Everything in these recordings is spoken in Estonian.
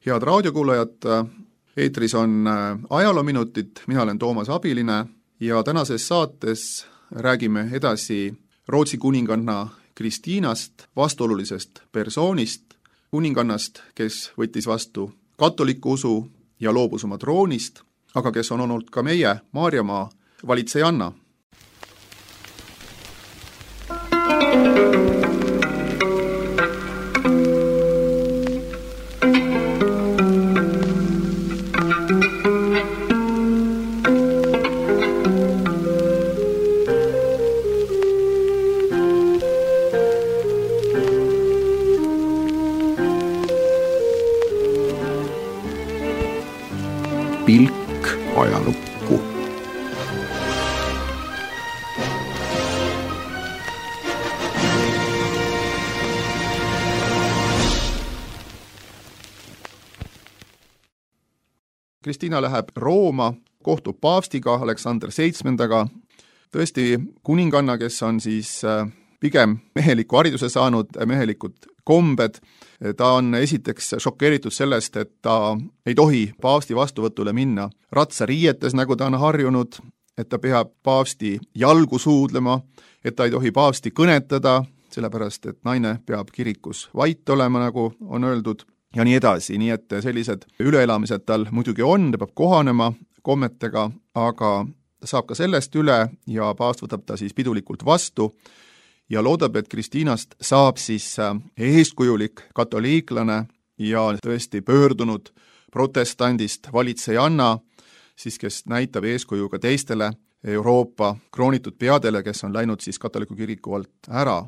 Head raadiokuulajad, eetris on ajaloominutid, mina olen Toomas Abiline ja tänases saates räägime edasi Rootsi kuninganna Kristiinast, vastuolulisest persoonist, kuningannast, kes võttis vastu katoliku usu ja loobus oma troonist, aga kes on olnud ka meie Maarjamaa valitsejanna. Pilk ajalukku. Kristiina läheb Rooma, kohtub paavstiga Aleksander VII, tõesti kuninganna, kes on siis pigem meheliku hariduse saanud, mehelikud kombed. Ta on esiteks šokeeritud sellest, et ta ei tohi paavsti vastuvõtule minna ratsariietes, nagu ta on harjunud, et ta peab paavsti jalgu suudlema, et ta ei tohi paavsti kõnetada, sellepärast et naine peab kirikus vait olema, nagu on öeldud, ja nii edasi. Nii et sellised üleelamised tal muidugi on, ta peab kohanema kommetega, aga ta saab ka sellest üle ja paavst võtab ta siis pidulikult vastu ja loodab, et Kristiinast saab siis eeskujulik katoliiklane ja tõesti pöördunud protestandist valitsejanna, siis kes näitab eeskuju ka teistele Euroopa kroonitud peadele, kes on läinud siis katoliku kiriku alt ära.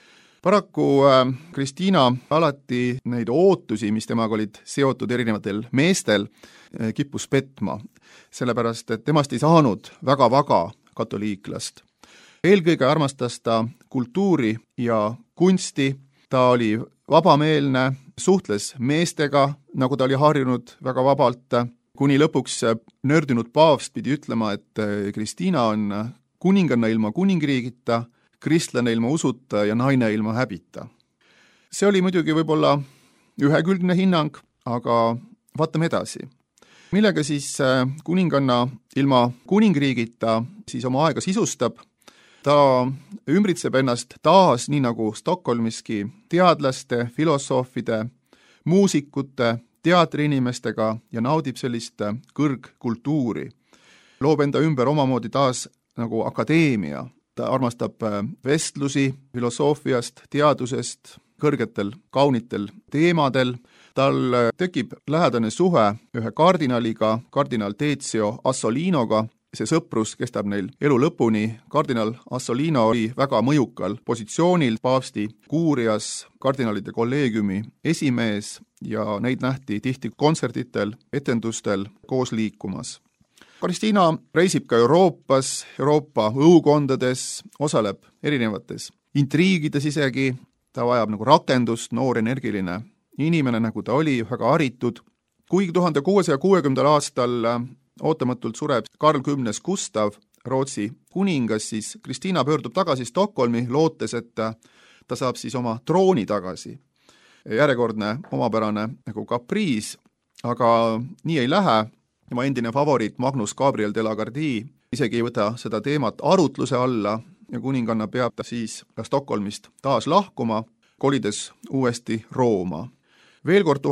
Paraku Kristiina alati neid ootusi, mis temaga olid seotud erinevatel meestel, kippus petma, sellepärast et temast ei saanud väga vaga katoliiklast. Eelkõige armastas ta kultuuri ja kunsti, ta oli vabameelne, suhtles meestega, nagu ta oli harjunud väga vabalt, kuni lõpuks nördinud paavst pidi ütlema, et Kristiina on kuninganna ilma kuningriigita, kristlane ilma usuta ja naine ilma häbita. See oli muidugi võib-olla ühekülgne hinnang, aga vaatame edasi. Millega siis kuninganna ilma kuningriigita siis oma aega sisustab? Ta ümbritseb ennast taas, nii nagu Stockholmiski, teadlaste, filosoofide, muusikute, teatriinimestega ja naudib sellist kõrgkultuuri. Loob enda ümber omamoodi taas nagu akadeemia. Ta armastab vestlusi filosoofiast, teadusest, kõrgetel, kaunitel teemadel. Tal tekib lähedane suhe ühe kardinaliga, kardinal Tezio Assolinoga. See sõprus kestab neil elu lõpuni. Kardinal Assolino oli väga mõjukal positsioonil paavsti kuurias, kardinalide kolleegiumi esimees ja neid nähti tihti kontserditel, etendustel koos liikumas. Kristiina reisib ka Euroopas, Euroopa õukondades, osaleb erinevates intriigides isegi, ta vajab nagu rakendust, noor energiline inimene, nagu ta oli, väga haritud. Kuigi 1660. aastal ootamatult sureb Karl X Gustav, Rootsi kuningas, siis Kristiina pöördub tagasi Stockholmi, lootes, et ta saab siis oma trooni tagasi. Järjekordne omapärane nagu kapriis, aga nii ei lähe. Tema endine favoriit Magnus Gabriel de la Gardie isegi ei võta seda teemat arutluse alla ja kuninganna peab ta siis Stockholmist taas lahkuma, kolides uuesti Rooma. Veel kord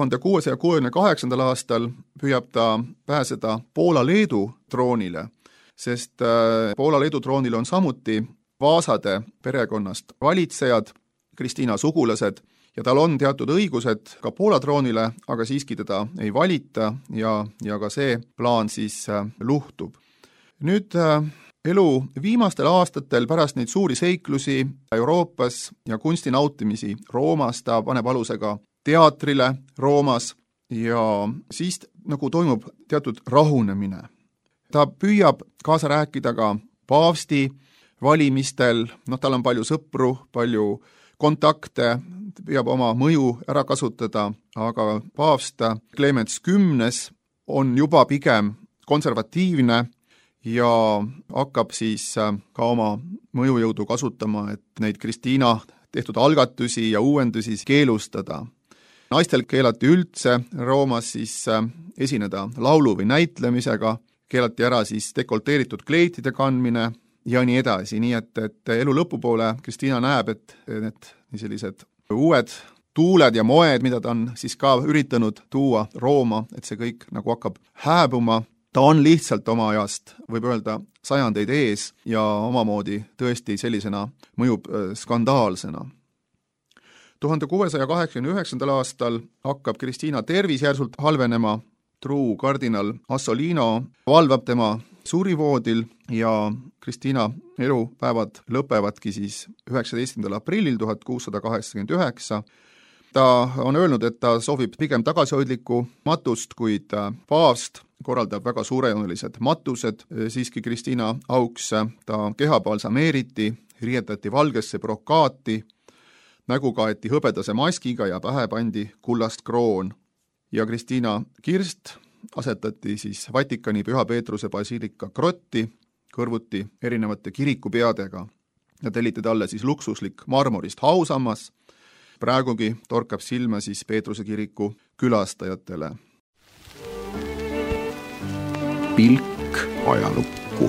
1668. aastal püüab ta pääseda Poola-Leedu troonile, sest Poola-Leedu troonil on samuti Vaasade perekonnast valitsejad, Kristiina sugulased, ja tal on teatud õigused ka Poola troonile, aga siiski teda ei valita ja ka see plaan siis luhtub. Nüüd elu viimastel aastatel pärast neid suuri seiklusi Euroopas ja kunsti nautimisi Roomas ta paneb aluse ka teatrile Roomas ja siis nagu toimub teatud rahunemine. Ta püüab kaasa rääkida ka paavsti valimistel, tal on palju sõpru, palju kontakte, püüab oma mõju ära kasutada, aga paavst Clemens X on juba pigem konservatiivne ja hakkab siis ka oma mõjujõudu kasutama, et neid Kristiina tehtud algatusi ja uuendusi keelustada. naistel keelati üldse Roomas siis esineda laulu või näitlemisega, keelati ära siis dekolteeritud kleitide kandmine ja nii edasi, nii et elu lõpupoole Kristiina näeb, et need sellised uued tuuled ja moed, mida ta on siis ka üritanud tuua Rooma, et see kõik nagu hakkab hääbuma. Ta on lihtsalt oma ajast, võib öelda, sajandeid ees ja omamoodi tõesti sellisena mõjub skandaalsena. 1689. aastal hakkab Kristiina tervis järsult halvenema, truu kardinal Assolino valvab tema surivoodil ja Kristiina elupäevad lõpevadki siis 19. aprillil 1689. Ta on öelnud, et ta soovib pigem tagasihoidlikku matust, kuid paavst korraldab väga suurejoonelised matused siiski Kristiina auks. Ta keha balsameeriti, riietati valgesse brokaati, nägu kaeti hõbedase maskiga ja pähe pandi kullast kroon. Ja Kristiina kirst asetati siis Vatikani Püha Peetruse basiilika grotti kõrvuti erinevate kirikupeadega ja telliti talle siis luksuslik marmorist hausammas. Praegugi torkab silma siis Peetruse kiriku külastajatele. Pilk ajalukku.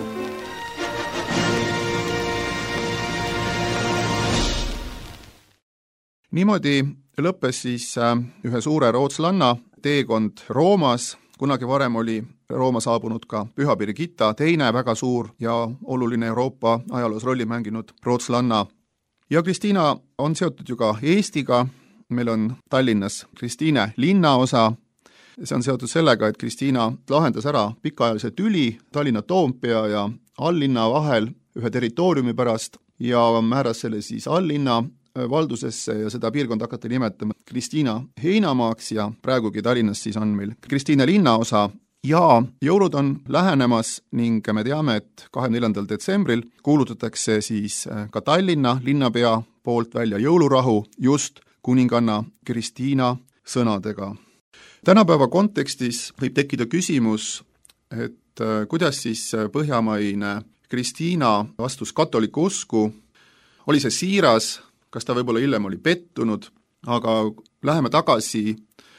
Niimoodi lõppes siis ühe suure rootslanna teekond Roomas. Kunagi varem oli Rooma saabunud ka Püha Birgitta, teine väga suur ja oluline Euroopa ajaloos rolli mänginud rootslanna. Ja Kristiina on seotud ju ka Eestiga, meil on Tallinnas Kristiine linnaosa, see on seotud sellega, et Kristiina lahendas ära pikaajalise tüli Tallinna Toompea ja alllinna vahel ühe territooriumi pärast ja määras selle siis alllinna valdusesse ja seda piirkonda hakati nimetama Kristiina heinamaaks ja praegugi Tallinnas siis on meil Kristiine linnaosa. Ja jõulud on lähenemas ning me teame, et 24. detsembril kuulutatakse siis ka Tallinna linnapea poolt välja jõulurahu just kuninganna Kristiina sõnadega. Tänapäeva kontekstis võib tekkida küsimus, et kuidas siis põhjamaine Kristiina vastus katoliku usku, oli see siiras, kas ta võib-olla hiljem oli pettunud, aga läheme tagasi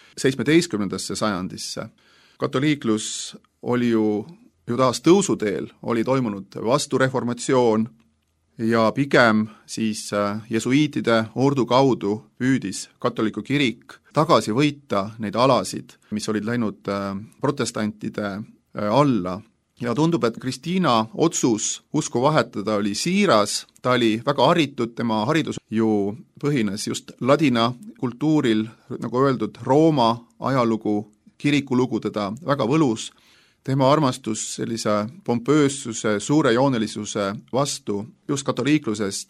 17. sajandisse. Katoliiklus oli ju taas tõusuteel, oli toimunud vastureformatsioon ja pigem siis jesuiitide ordu kaudu püüdis katoliku kirik tagasi võita neid alasid, mis olid läinud protestantide alla. Ja tundub, et Kristiina otsus usku vahetada oli siiras, ta oli väga haritud, tema haridus ju põhines just ladina kultuuril, nagu öeldud, Rooma ajalugu, kirikulugu teda väga võlus, tema armastus sellise pompöössuse, suurejoonelisuse vastu, just katoliikluses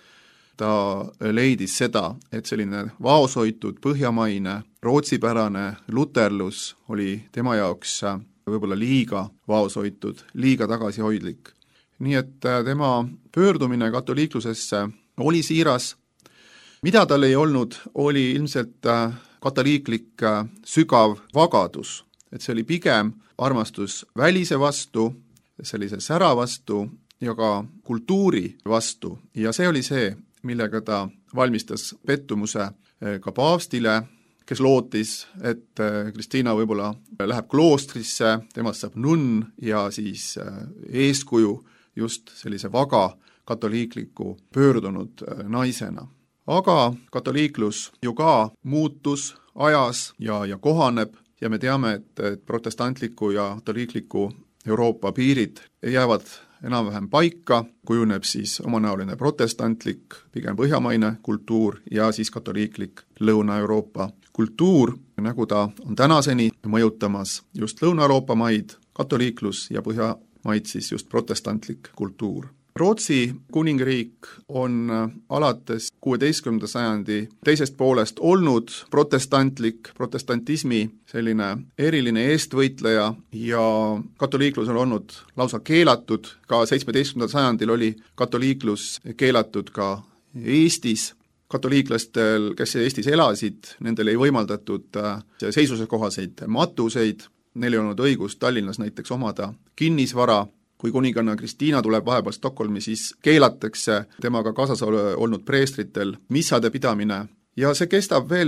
ta leidis seda, et selline vaoshoitud põhjamaine, rootsipärane luterlus oli tema jaoks võib-olla liiga vaoshoitud, liiga tagasihoidlik. Nii et tema pöördumine katoliiklusesse oli siiras. Mida tal ei olnud, oli ilmselt katoliiklik sügav vagadus, et see oli pigem armastus välise vastu, sellise sära vastu ja ka kultuuri vastu. Ja see oli see, millega ta valmistas pettumuse ka paavstile, kes lootis, et Kristiina võib-olla läheb kloostrisse, temast saab nunn ja siis eeskuju just sellise vaga katoliikliku pöördunud naisena. Aga katoliiklus ju ka muutus ajas ja kohaneb ja me teame, et protestantliku ja katoliikliku Euroopa piirid jäävad enam-vähem paika, kujuneb siis omanäoline protestantlik, pigem põhjamaine kultuur ja siis katoliiklik Lõuna-Euroopa kultuur, nagu ta on tänaseni mõjutamas just Lõuna-Euroopa maid, katoliiklus ja põhjamaid siis just protestantlik kultuur. Rootsi kuningriik on alates 16. sajandi teisest poolest olnud protestantlik, protestantismi selline eriline eestvõitleja ja katoliiklus on olnud lausa keelatud, ka 17. sajandil oli katoliiklus keelatud ka Eestis. Katoliiklastel, kes Eestis elasid, nendel ei võimaldatud seisusekohaseid matuseid, neil ei olnud õigus Tallinnas näiteks omada kinnisvara. Kui kuninganna Kristiina tuleb vahepeal Stockholmi, siis keelatakse temaga kaasas olnud preestritel missade pidamine. Ja see kestab veel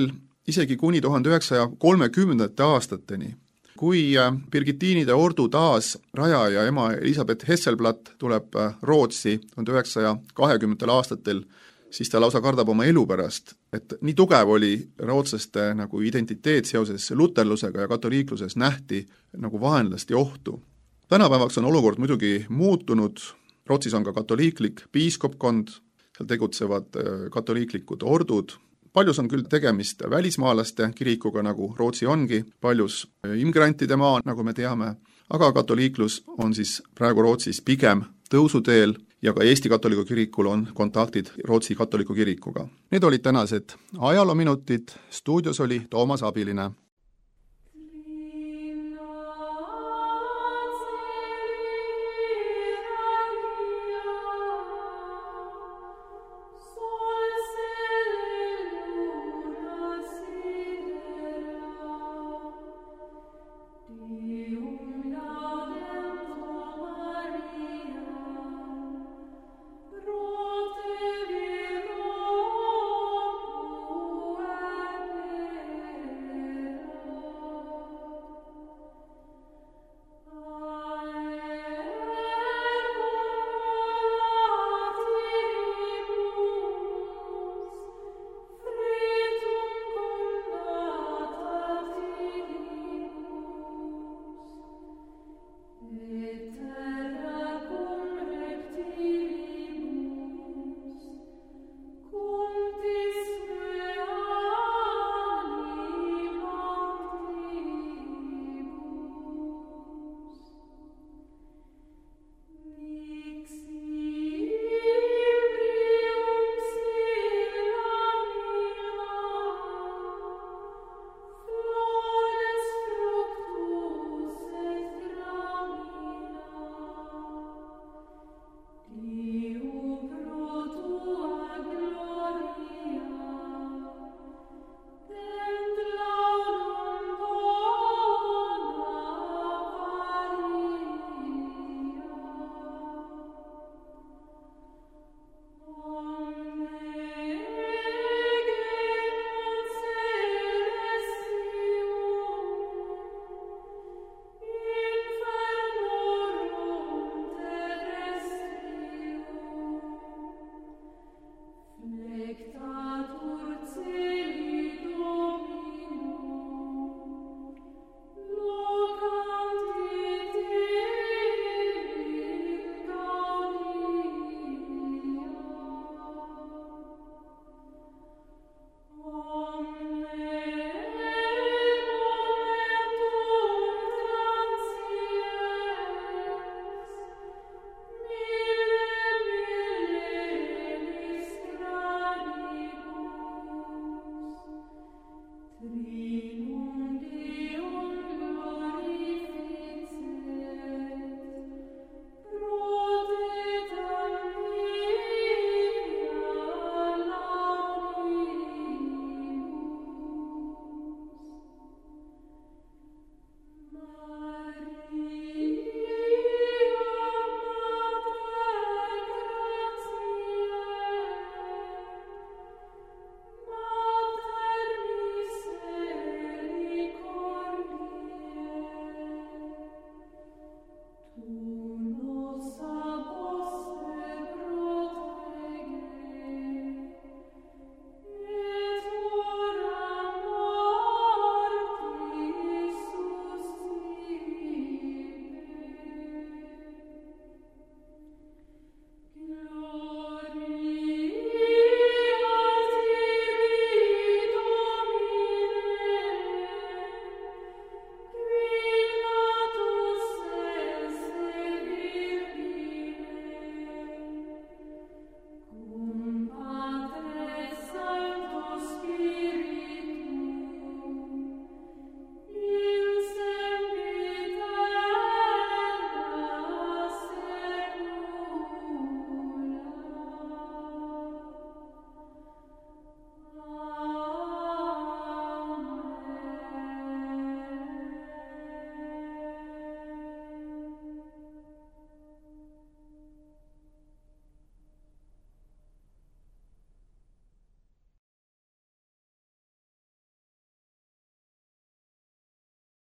isegi kuni 1930. aastateni. Kui Birgittiinide ordu taas rajaja ema Elisabeth Hesselblatt tuleb Rootsi 1920. aastatel, siis ta lausa kardab oma elu pärast, et nii tugev oli rootslaste nagu identiteet seoses luterlusega ja katoliikluses nähti nagu vaenlast ja ohtu. Tänapäevaks on olukord muidugi muutunud, Rootsis on ka katoliiklik piiskopkond, seal tegutsevad katoliiklikud ordud, paljus on küll tegemist välismaalaste kirikuga, nagu Rootsi ongi, paljus immigrantide maa, nagu me teame, aga katoliiklus on siis praegu Rootsis pigem tõusuteel ja ka Eesti katoliku kirikul on kontaktid Rootsi katoliku kirikuga. Need olid tänased ajaloominutid, stuudios oli Toomas Abiline.